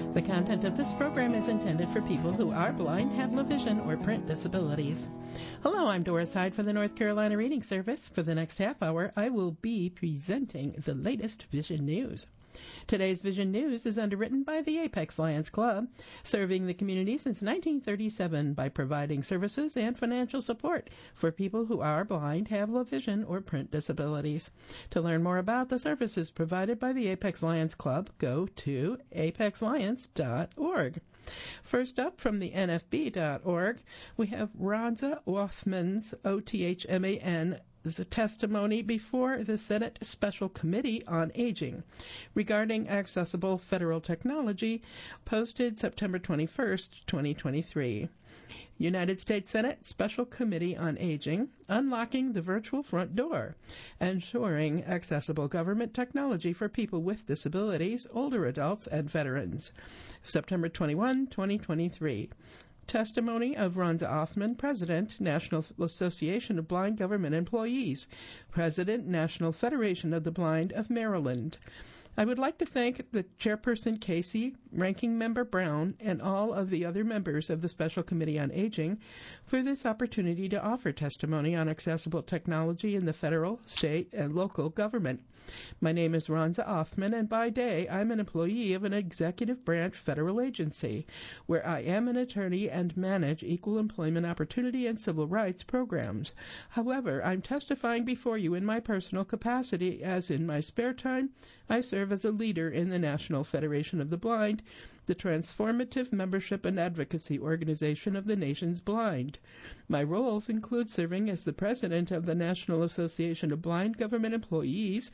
The content of this program is intended for people who are blind, have low vision, or print disabilities. Hello, I'm Doris Hyde for the North Carolina Reading Service. For the next half hour, I will be presenting the latest Vision News. Today's Vision News is underwritten by the Apex Lions Club, serving the community since 1937 by providing services and financial support for people who are blind, have low vision, or print disabilities. To learn more about the services provided by the Apex Lions Club, go to apexlions.org. First up from the NFB.org, we have Ronza Othman's, O-T-H-M-A-N, a testimony before the Senate Special Committee on Aging regarding accessible federal technology, posted September 21st, 2023. United States Senate Special Committee on Aging, Unlocking the Virtual Front Door, Ensuring Accessible Government Technology for People with Disabilities, Older Adults, and Veterans. September 21, 2023. Testimony of Ronza Othman, President, National Association of Blind Government Employees, President, National Federation of the Blind of Maryland. I would like to thank the Chairperson Casey, Ranking Member Brown, and all of the other members of the Special Committee on Aging for this opportunity to offer testimony on accessible technology in the federal, state, and local government. My name is Ronza Othman, and by day I'm an employee of an executive branch federal agency, where I am an attorney and manage equal employment opportunity and civil rights programs. However, I'm testifying before you in my personal capacity, as in my spare time I serve as a leader in the National Federation of the Blind, the transformative membership and advocacy organization of the nation's blind. My roles include serving as the president of the National Association of Blind Government Employees,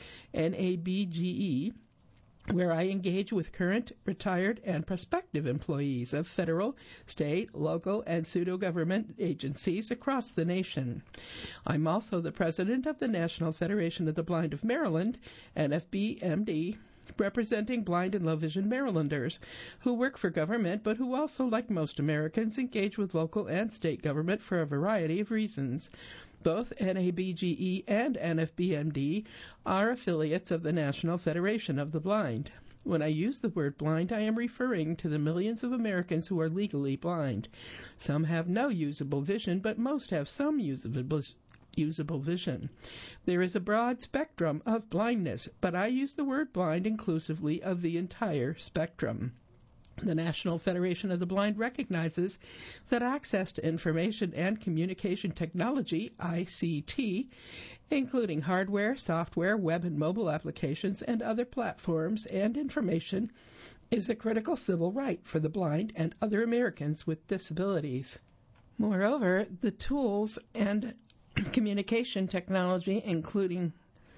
NABGE, where I engage with current, retired, and prospective employees of federal, state, local, and pseudo-government agencies across the nation. I'm also the president of the National Federation of the Blind of Maryland, NFB-MD, representing blind and low vision Marylanders who work for government but who also, like most Americans, engage with local and state government for a variety of reasons. Both NABGE and NFB-MD are affiliates of the National Federation of the Blind. When I use the word blind, I am referring to the millions of Americans who are legally blind. Some have no usable vision, but most have some usable vision. There is a broad spectrum of blindness, but I use the word blind inclusively of the entire spectrum. The National Federation of the Blind recognizes that access to information and communication technology, ICT, including hardware, software, web and mobile applications, and other platforms and information, is a critical civil right for the blind and other Americans with disabilities. Moreover, the tools and communication technology, including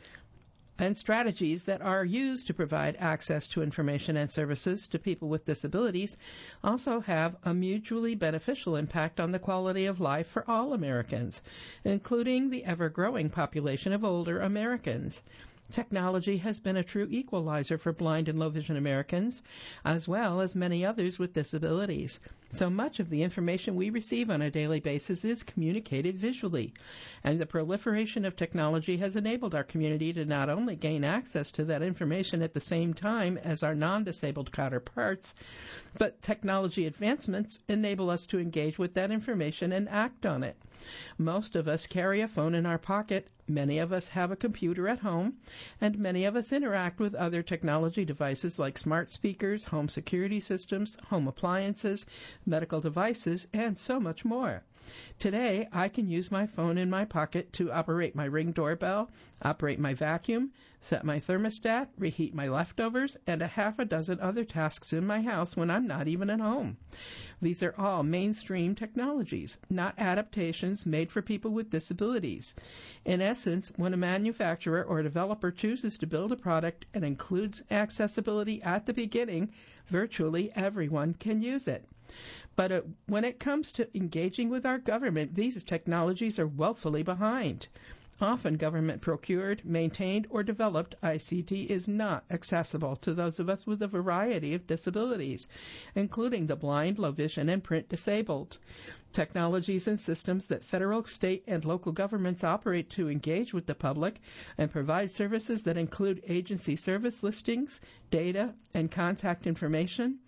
and strategies that are used to provide access to information and services to people with disabilities, also have a mutually beneficial impact on the quality of life for all Americans, including the ever-growing population of older Americans. Technology has been a true equalizer for blind and low-vision Americans, as well as many others with disabilities. So much of the information we receive on a daily basis is communicated visually, and the proliferation of technology has enabled our community to not only gain access to that information at the same time as our non-disabled counterparts, but technology advancements enable us to engage with that information and act on it. Most of us carry a phone in our pocket. Many of us have a computer at home, and many of us interact with other technology devices like smart speakers, home security systems, home appliances, medical devices, and so much more. Today, I can use my phone in my pocket to operate my Ring doorbell, operate my vacuum, set my thermostat, reheat my leftovers, and a half a dozen other tasks in my house when I'm not even at home. These are all mainstream technologies, not adaptations made for people with disabilities. In essence, when a manufacturer or developer chooses to build a product and includes accessibility at the beginning, virtually everyone can use it. But when it comes to engaging with our government, these technologies are woefully behind. Often government-procured, maintained, or developed ICT is not accessible to those of us with a variety of disabilities, including the blind, low vision, and print disabled. Technologies and systems that federal, state, and local governments operate to engage with the public and provide services that include agency service listings, data, and contact information,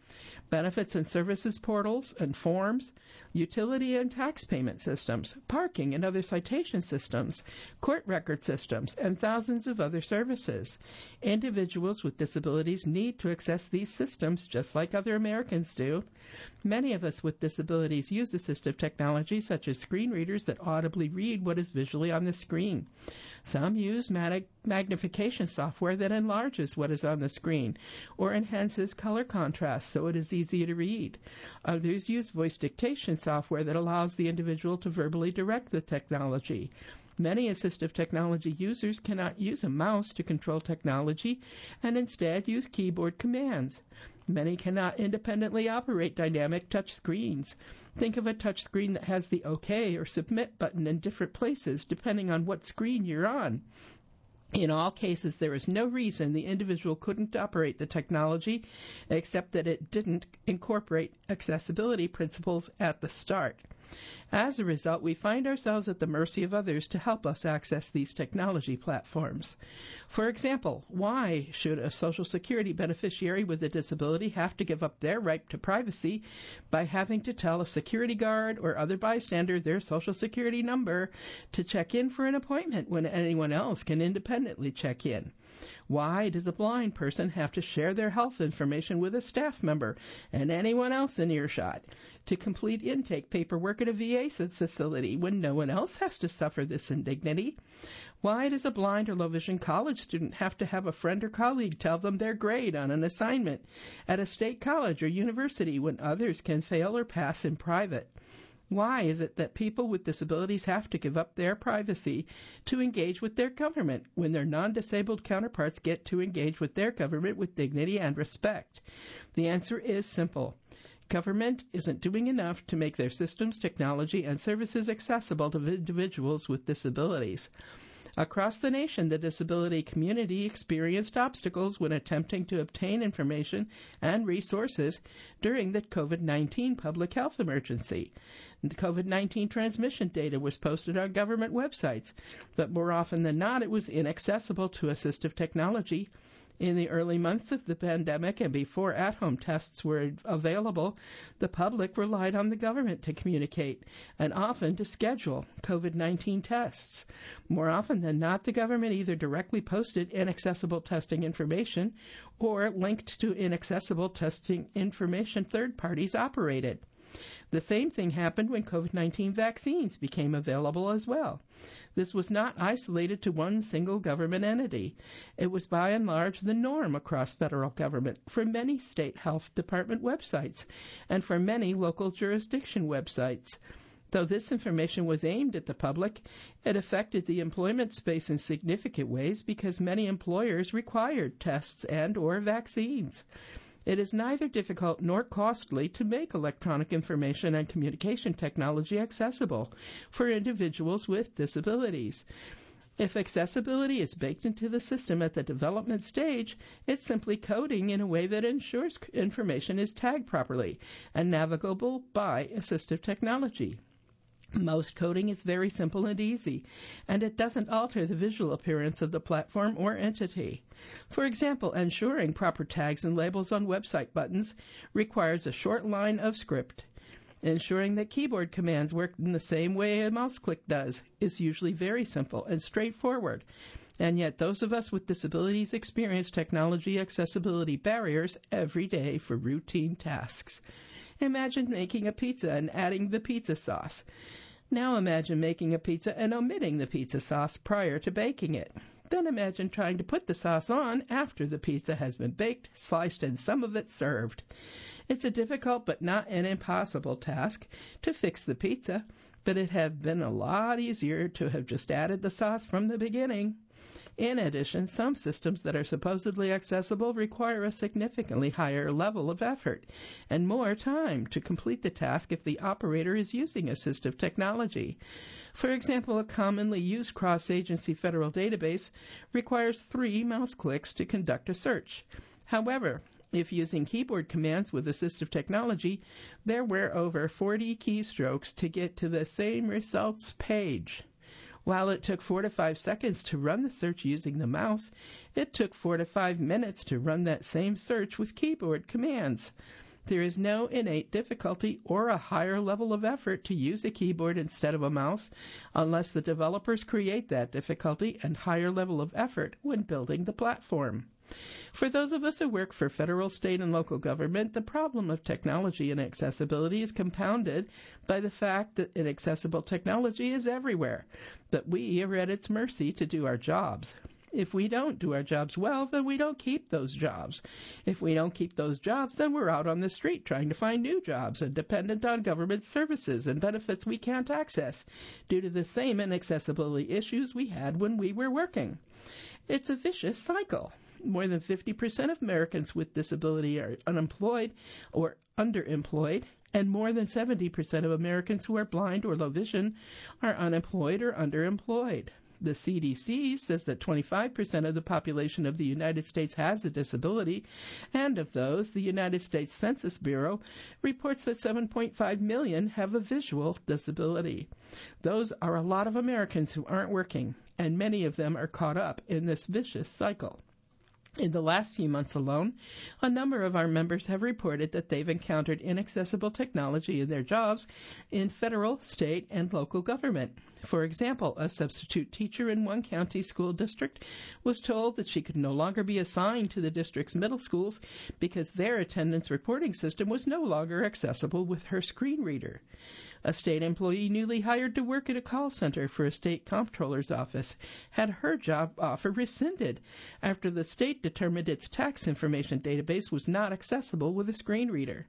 benefits and services portals and forms, utility and tax payment systems, parking and other citation systems, court record systems, and thousands of other services. Individuals with disabilities need to access these systems just like other Americans do. Many of us with disabilities use assistive technology such as screen readers that audibly read what is visually on the screen. Some use magnification software that enlarges what is on the screen or enhances color contrast so it is easier to read. Others use voice dictation software that allows the individual to verbally direct the technology. Many assistive technology users cannot use a mouse to control technology and instead use keyboard commands. Many cannot independently operate dynamic touch screens. Think of a touch screen that has the OK or Submit button in different places depending on what screen you're on. In all cases, there is no reason the individual couldn't operate the technology except that it didn't incorporate accessibility principles at the start. As a result, we find ourselves at the mercy of others to help us access these technology platforms. For example, why should a Social Security beneficiary with a disability have to give up their right to privacy by having to tell a security guard or other bystander their Social Security number to check in for an appointment when anyone else can independently check in? Why does a blind person have to share their health information with a staff member and anyone else in earshot to complete intake paperwork at a VA facility when no one else has to suffer this indignity? Why does a blind or low-vision college student have to have a friend or colleague tell them their grade on an assignment at a state college or university when others can fail or pass in private? Why is it that people with disabilities have to give up their privacy to engage with their government when their non-disabled counterparts get to engage with their government with dignity and respect? The answer is simple. Government isn't doing enough to make their systems, technology, and services accessible to individuals with disabilities. Across the nation, the disability community experienced obstacles when attempting to obtain information and resources during the COVID-19 public health emergency. The COVID-19 transmission data was posted on government websites, but more often than not, it was inaccessible to assistive technology. In the early months of the pandemic and before at-home tests were available, the public relied on the government to communicate and often to schedule COVID-19 tests. More often than not, the government either directly posted inaccessible testing information or linked to inaccessible testing information third parties operated. The same thing happened when COVID-19 vaccines became available as well. This was not isolated to one single government entity. It was by and large the norm across federal government, for many state health department websites, and for many local jurisdiction websites. Though this information was aimed at the public, it affected the employment space in significant ways because many employers required tests and or vaccines. It is neither difficult nor costly to make electronic information and communication technology accessible for individuals with disabilities. If accessibility is baked into the system at the development stage, it's simply coding in a way that ensures information is tagged properly and navigable by assistive technology. Most coding is very simple and easy, and it doesn't alter the visual appearance of the platform or entity. For example, ensuring proper tags and labels on website buttons requires a short line of script. Ensuring that keyboard commands work in the same way a mouse click does is usually very simple and straightforward. And yet those of us with disabilities experience technology accessibility barriers every day for routine tasks. Imagine making a pizza and adding the pizza sauce. Now imagine making a pizza and omitting the pizza sauce prior to baking it. Then imagine trying to put the sauce on after the pizza has been baked, sliced, and some of it served. It's a difficult but not an impossible task to fix the pizza, but it had been a lot easier to have just added the sauce from the beginning. In addition, some systems that are supposedly accessible require a significantly higher level of effort and more time to complete the task if the operator is using assistive technology. For example, a commonly used cross-agency federal database requires 3 mouse clicks to conduct a search. However, if using keyboard commands with assistive technology, there were over 40 keystrokes to get to the same results page. While it took 4 to 5 seconds to run the search using the mouse, it took 4 to 5 minutes to run that same search with keyboard commands. There is no innate difficulty or a higher level of effort to use a keyboard instead of a mouse unless the developers create that difficulty and higher level of effort when building the platform. For those of us who work for federal, state, and local government, the problem of technology and accessibility is compounded by the fact that inaccessible technology is everywhere, but we are at its mercy to do our jobs. If we don't do our jobs well, then we don't keep those jobs. If we don't keep those jobs, then we're out on the street trying to find new jobs and dependent on government services and benefits we can't access due to the same inaccessibility issues we had when we were working. It's a vicious cycle. More than 50% of Americans with disability are unemployed or underemployed, and more than 70% of Americans who are blind or low vision are unemployed or underemployed. The CDC says that 25% of the population of the United States has a disability, and of those, the United States Census Bureau reports that 7.5 million have a visual disability. Those are a lot of Americans who aren't working, and many of them are caught up in this vicious cycle. In the last few months alone, a number of our members have reported that they've encountered inaccessible technology in their jobs in federal, state, and local government. For example, a substitute teacher in one county school district was told that she could no longer be assigned to the district's middle schools because their attendance reporting system was no longer accessible with her screen reader. A state employee newly hired to work at a call center for a state comptroller's office had her job offer rescinded after the state determined its tax information database was not accessible with a screen reader.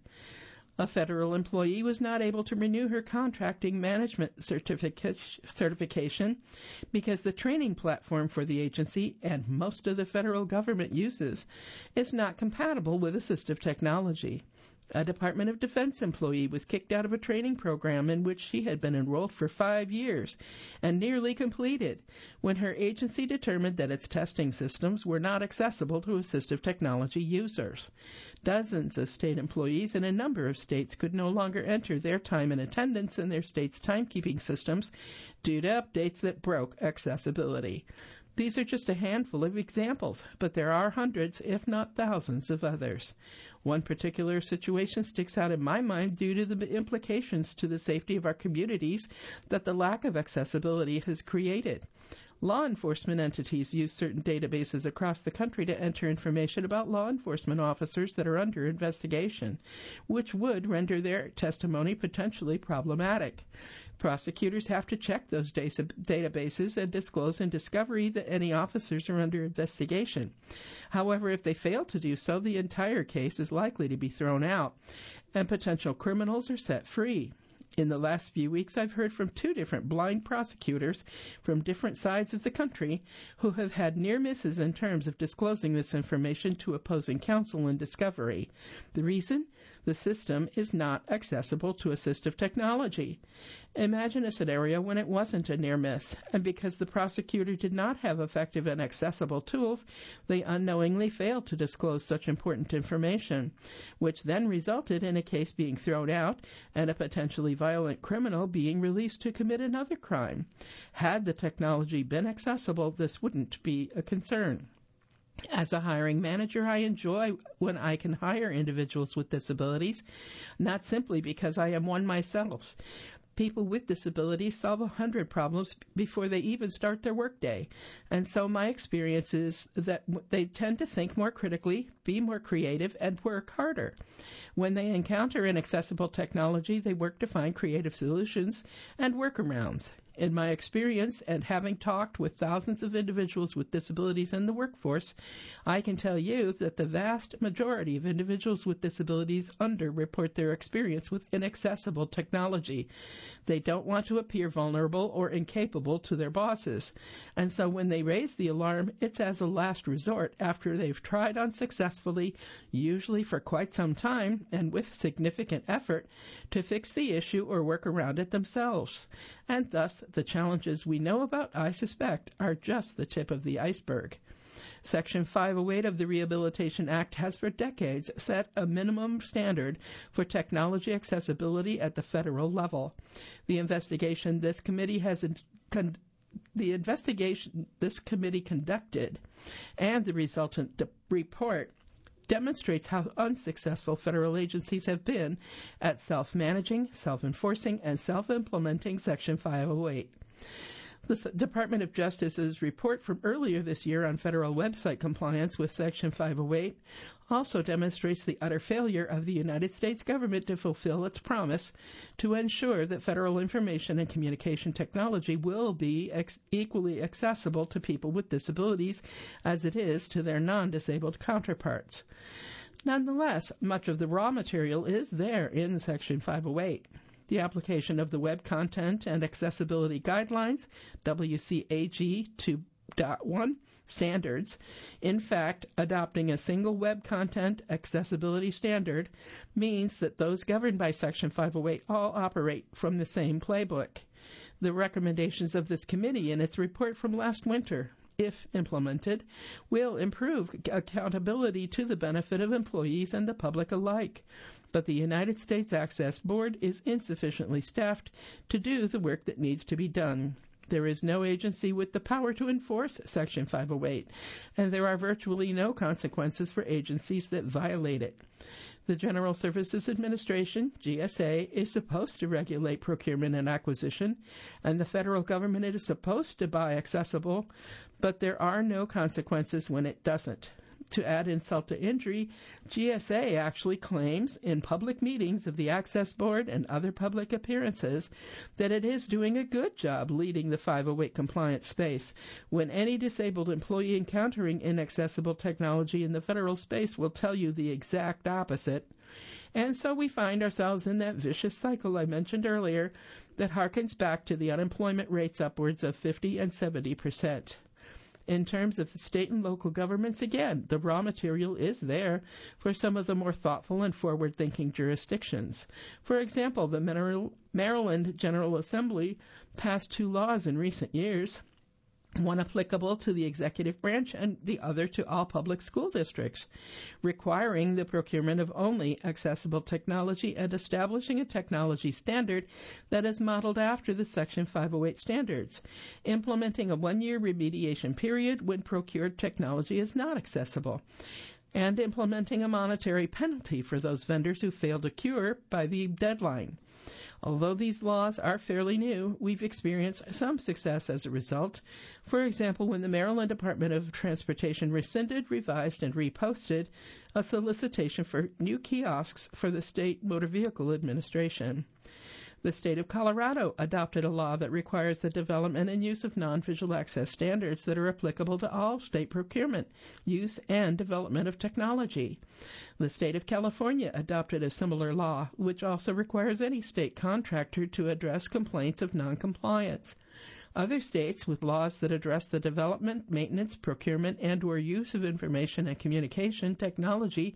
A federal employee was not able to renew her contracting management certification because the training platform for the agency and most of the federal government uses is not compatible with assistive technology. A Department of Defense employee was kicked out of a training program in which she had been enrolled for 5 years and nearly completed when her agency determined that its testing systems were not accessible to assistive technology users. Dozens of state employees in a number of states could no longer enter their time and attendance in their state's timekeeping systems due to updates that broke accessibility. These are just a handful of examples, but there are hundreds, if not thousands, of others. One particular situation sticks out in my mind due to the implications to the safety of our communities that the lack of accessibility has created. Law enforcement entities use certain databases across the country to enter information about law enforcement officers that are under investigation, which would render their testimony potentially problematic. Prosecutors have to check those databases and disclose in discovery that any officers are under investigation. However, if they fail to do so, the entire case is likely to be thrown out, and potential criminals are set free. In the last few weeks, I've heard from 2 different blind prosecutors from different sides of the country who have had near misses in terms of disclosing this information to opposing counsel in discovery. The reason? The system is not accessible to assistive technology. Imagine a scenario when it wasn't a near miss, and because the prosecutor did not have effective and accessible tools, they unknowingly failed to disclose such important information, which then resulted in a case being thrown out and a potentially violent criminal being released to commit another crime. Had the technology been accessible, this wouldn't be a concern. As a hiring manager, I enjoy when I can hire individuals with disabilities, not simply because I am one myself. People with disabilities solve 100 problems before they even start their workday. And so my experience is that they tend to think more critically, be more creative, and work harder. When they encounter inaccessible technology, they work to find creative solutions and workarounds. In my experience, and having talked with thousands of individuals with disabilities in the workforce, I can tell you that the vast majority of individuals with disabilities underreport their experience with inaccessible technology. They don't want to appear vulnerable or incapable to their bosses. And so when they raise the alarm, it's as a last resort after they've tried unsuccessfully, usually for quite some time and with significant effort, to fix the issue or work around it themselves. And thus, the challenges we know about, I suspect, are just the tip of the iceberg. Section 508 of the Rehabilitation Act has for decades set a minimum standard for technology accessibility at the federal level. The investigation this committee conducted and the resultant report demonstrates how unsuccessful federal agencies have been at self-managing, self-enforcing, and self-implementing Section 508. The Department of Justice's report from earlier this year on federal website compliance with Section 508 also demonstrates the utter failure of the United States government to fulfill its promise to ensure that federal information and communication technology will be equally accessible to people with disabilities as it is to their non-disabled counterparts. Nonetheless, much of the raw material is there in Section 508. The application of the Web Content and Accessibility Guidelines, WCAG 2.1 standards. In fact, adopting a single web content accessibility standard means that those governed by Section 508 all operate from the same playbook. The recommendations of this committee in its report from last winter, if implemented, will improve accountability to the benefit of employees and the public alike. But the United States Access Board is insufficiently staffed to do the work that needs to be done. There is no agency with the power to enforce Section 508, and there are virtually no consequences for agencies that violate it. The General Services Administration, GSA, is supposed to regulate procurement and acquisition, and the federal government is supposed to buy accessible, but there are no consequences when it doesn't. To add insult to injury, GSA actually claims in public meetings of the Access Board and other public appearances that it is doing a good job leading the 508 compliance space, when any disabled employee encountering inaccessible technology in the federal space will tell you the exact opposite. And so we find ourselves in that vicious cycle I mentioned earlier that harkens back to the unemployment rates upwards of 50 and 70%. In terms of the state and local governments, again, the raw material is there for some of the more thoughtful and forward-thinking jurisdictions. For example, the Maryland General Assembly passed 2 laws in recent years, one applicable to the executive branch and the other to all public school districts, requiring the procurement of only accessible technology and establishing a technology standard that is modeled after the Section 508 standards, implementing a 1-year remediation period when procured technology is not accessible, and implementing a monetary penalty for those vendors who fail to cure by the deadline. Although these laws are fairly new, we've experienced some success as a result. For example, when the Maryland Department of Transportation rescinded, revised, and reposted a solicitation for new kiosks for the State Motor Vehicle Administration. The state of Colorado adopted a law that requires the development and use of non-visual access standards that are applicable to all state procurement, use, and development of technology. The state of California adopted a similar law, which also requires any state contractor to address complaints of noncompliance. Other states with laws that address the development, maintenance, procurement, and/or use of information and communication technology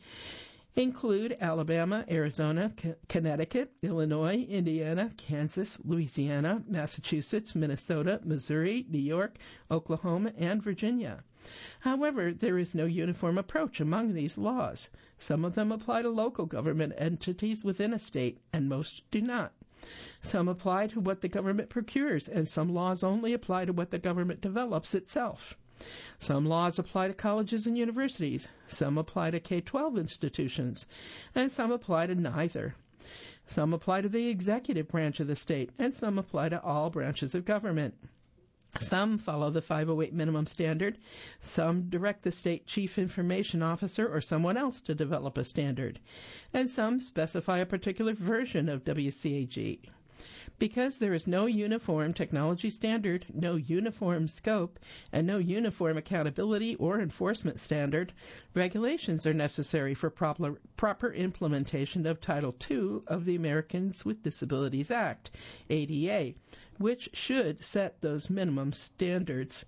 include Alabama, Arizona, Connecticut, Illinois, Indiana, Kansas, Louisiana, Massachusetts, Minnesota, Missouri, New York, Oklahoma, and Virginia. However, there is no uniform approach among these laws. Some of them apply to local government entities within a state, and most do not. Some apply to what the government procures, and some laws only apply to what the government develops itself. Some laws apply to colleges and universities, some apply to K-12 institutions, and some apply to neither. Some apply to the executive branch of the state, and some apply to all branches of government. Some follow the 508 minimum standard, some direct the state chief information officer or someone else to develop a standard, and some specify a particular version of WCAG. Because there is no uniform technology standard, no uniform scope, and no uniform accountability or enforcement standard, regulations are necessary for proper implementation of Title II of the Americans with Disabilities Act, ADA, which should set those minimum standards.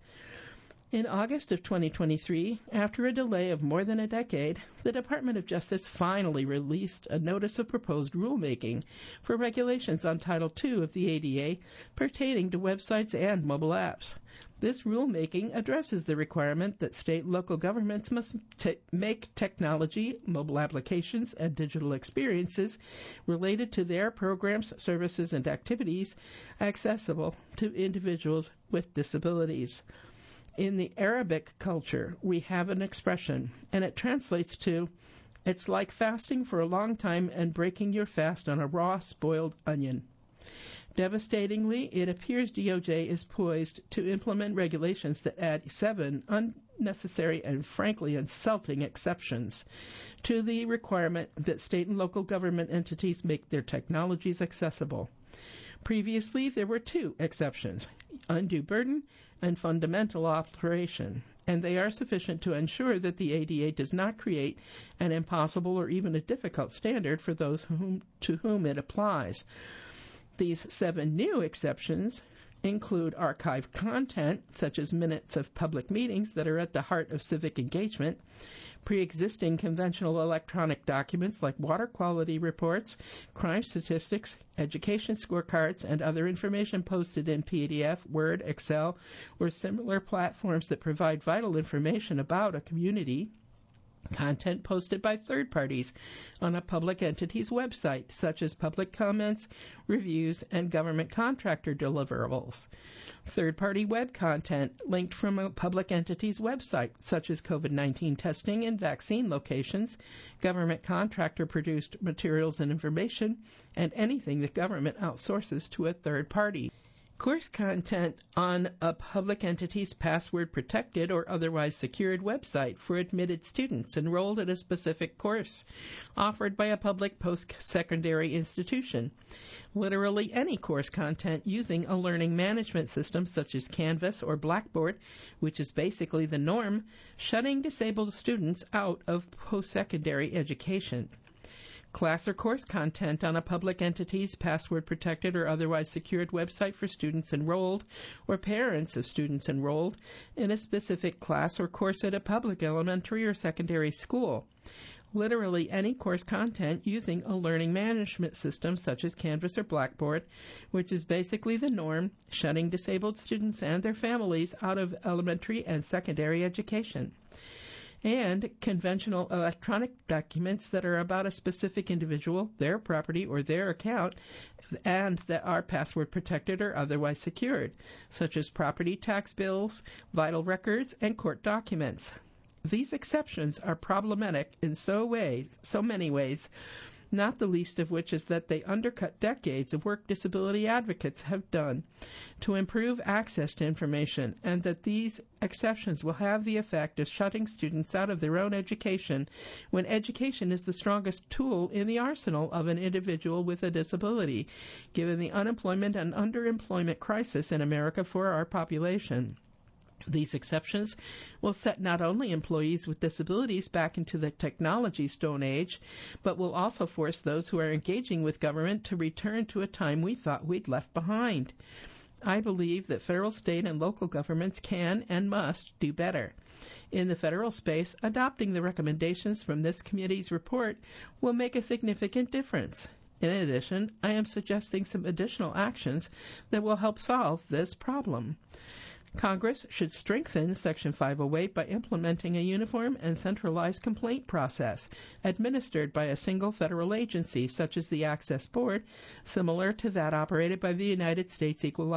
In August of 2023, after a delay of more than a decade, the Department of Justice finally released a notice of proposed rulemaking for regulations on Title II of the ADA pertaining to websites and mobile apps. This rulemaking addresses the requirement that state and local governments must make technology, mobile applications, and digital experiences related to their programs, services, and activities accessible to individuals with disabilities. In the Arabic culture, we have an expression, and it translates to, "It's like fasting for a long time and breaking your fast on a raw, spoiled onion." Devastatingly, it appears DOJ is poised to implement regulations that add 7 unnecessary and frankly insulting exceptions to the requirement that state and local government entities make their technologies accessible. Previously, there were 2 exceptions, undue burden and fundamental alteration, and they are sufficient to ensure that the ADA does not create an impossible or even a difficult standard for those to whom it applies. These 7 new exceptions include archived content, such as minutes of public meetings that are at the heart of civic engagement, pre-existing conventional electronic documents like water quality reports, crime statistics, education scorecards, and other information posted in PDF, Word, Excel, or similar platforms that provide vital information about a community, content posted by third parties on a public entity's website, such as public comments, reviews, and government contractor deliverables. Third-party web content linked from a public entity's website, such as COVID-19 testing and vaccine locations, government contractor-produced materials and information, and anything the government outsources to a third party. Course content on a public entity's password-protected or otherwise secured website for admitted students enrolled in a specific course offered by a public post-secondary institution. Literally any course content using a learning management system such as Canvas or Blackboard, which is basically the norm, shutting disabled students out of post-secondary education. Class or course content on a public entity's password-protected or otherwise secured website for students enrolled or parents of students enrolled in a specific class or course at a public elementary or secondary school. Literally any course content using a learning management system such as Canvas or Blackboard, which is basically the norm, shutting disabled students and their families out of elementary and secondary education. And conventional electronic documents that are about a specific individual, their property, or their account, and that are password protected or otherwise secured, such as property tax bills, vital records, and court documents. These exceptions are problematic in so many ways, not the least of which is that they undercut decades of work disability advocates have done to improve access to information, and that these exceptions will have the effect of shutting students out of their own education when education is the strongest tool in the arsenal of an individual with a disability, given the unemployment and underemployment crisis in America for our population. These exceptions will set not only employees with disabilities back into the technology stone age, but will also force those who are engaging with government to return to a time we thought we'd left behind. I believe that federal, state, and local governments can and must do better. In the federal space, adopting the recommendations from this committee's report will make a significant difference. In addition, I am suggesting some additional actions that will help solve this problem. Congress should strengthen Section 508 by implementing a uniform and centralized complaint process administered by a single federal agency, such as the Access Board, similar to that operated by the United States Equal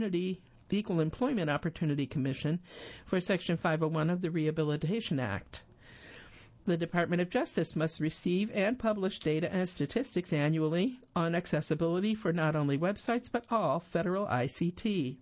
Employment Opportunity Commission for Section 501 of the Rehabilitation Act. The Department of Justice must receive and publish data and statistics annually on accessibility for not only websites but all federal ICT.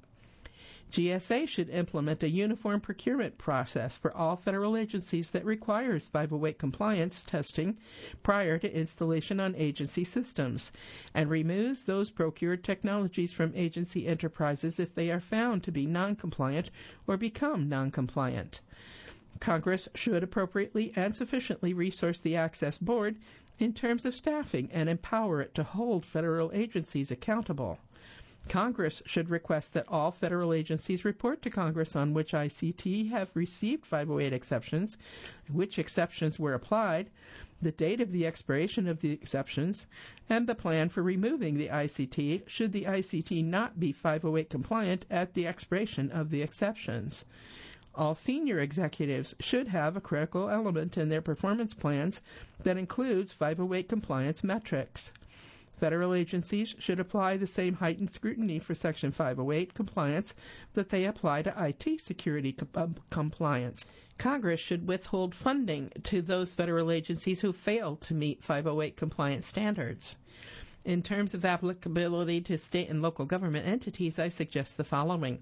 GSA should implement a uniform procurement process for all federal agencies that requires 508 compliance testing prior to installation on agency systems, and removes those procured technologies from agency enterprises if they are found to be non-compliant or become non-compliant. Congress should appropriately and sufficiently resource the Access Board in terms of staffing and empower it to hold federal agencies accountable. Congress should request that all federal agencies report to Congress on which ICT have received 508 exceptions, which exceptions were applied, the date of the expiration of the exceptions, and the plan for removing the ICT should the ICT not be 508 compliant at the expiration of the exceptions. All senior executives should have a critical element in their performance plans that includes 508 compliance metrics. Federal agencies should apply the same heightened scrutiny for Section 508 compliance that they apply to IT security compliance. Congress should withhold funding to those federal agencies who fail to meet 508 compliance standards. In terms of applicability to state and local government entities, I suggest the following.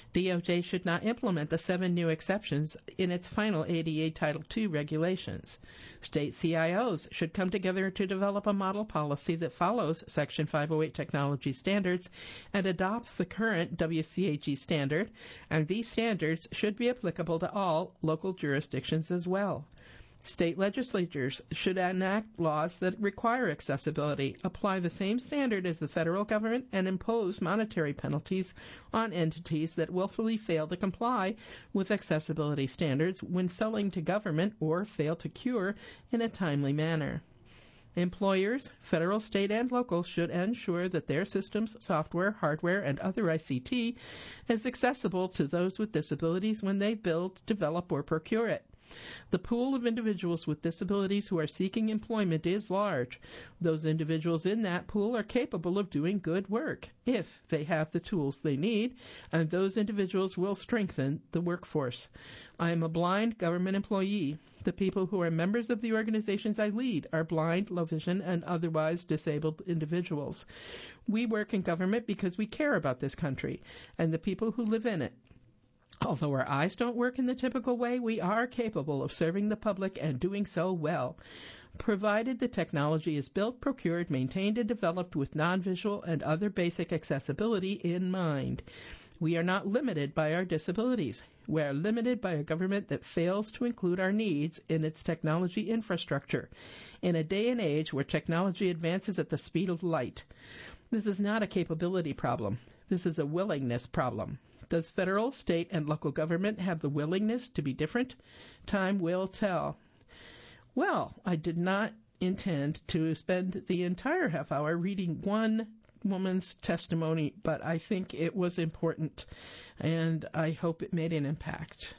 DOJ should not implement the 7 new exceptions in its final ADA Title II regulations. State CIOs should come together to develop a model policy that follows Section 508 technology standards and adopts the current WCAG standard, and these standards should be applicable to all local jurisdictions as well. State legislatures should enact laws that require accessibility, apply the same standard as the federal government, and impose monetary penalties on entities that willfully fail to comply with accessibility standards when selling to government or fail to cure in a timely manner. Employers, federal, state, and local, should ensure that their systems, software, hardware, and other ICT is accessible to those with disabilities when they build, develop, or procure it. The pool of individuals with disabilities who are seeking employment is large. Those individuals in that pool are capable of doing good work if they have the tools they need, and those individuals will strengthen the workforce. I am a blind government employee. The people who are members of the organizations I lead are blind, low vision, and otherwise disabled individuals. We work in government because we care about this country and the people who live in it. Although our eyes don't work in the typical way, we are capable of serving the public and doing so well, provided the technology is built, procured, maintained, and developed with non-visual and other basic accessibility in mind. We are not limited by our disabilities. We are limited by a government that fails to include our needs in its technology infrastructure, in a day and age where technology advances at the speed of light. This is not a capability problem. This is a willingness problem. Does federal, state, and local government have the willingness to be different? Time will tell. Well, I did not intend to spend the entire half hour reading one woman's testimony, but I think it was important, and I hope it made an impact.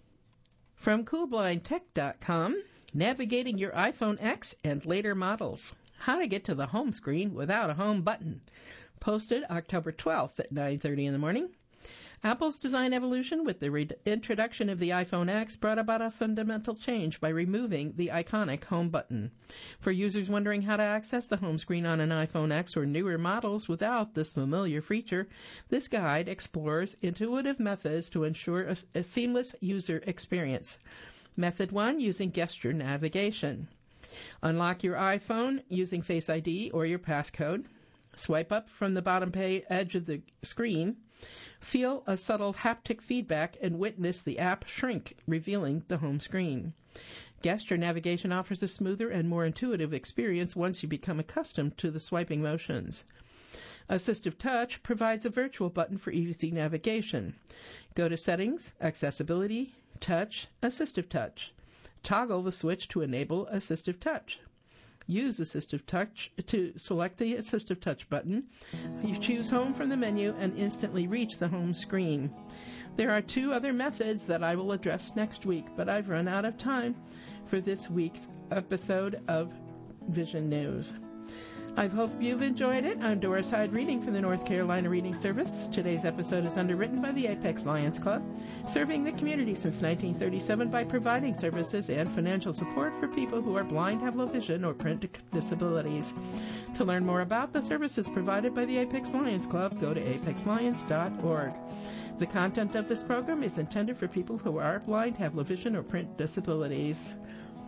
From CoolblindTech.com, navigating your iPhone X and later models. How to get to the home screen without a home button. Posted October 12th at 9:30 in the morning. Apple's design evolution with the introduction of the iPhone X brought about a fundamental change by removing the iconic home button. For users wondering how to access the home screen on an iPhone X or newer models without this familiar feature, this guide explores intuitive methods to ensure a seamless user experience. Method 1, using gesture navigation. Unlock your iPhone using Face ID or your passcode. Swipe up from the bottom edge of the screen. Feel a subtle haptic feedback and witness the app shrink, revealing the home screen. Gesture navigation offers a smoother and more intuitive experience once you become accustomed to the swiping motions. Assistive Touch provides a virtual button for easy navigation. Go to Settings, Accessibility, Touch, Assistive Touch. Toggle the switch to enable Assistive Touch. Use Assistive Touch to select the Assistive Touch button. You choose Home from the menu and instantly reach the home screen. There are 2 other methods that I will address next week, but I've run out of time for this week's episode of Vision News. I hope you've enjoyed it. I'm Doris Hyde reading from the North Carolina Reading Service. Today's episode is underwritten by the Apex Lions Club, serving the community since 1937 by providing services and financial support for people who are blind, have low vision, or print disabilities. To learn more about the services provided by the Apex Lions Club, go to apexlions.org. The content of this program is intended for people who are blind, have low vision, or print disabilities.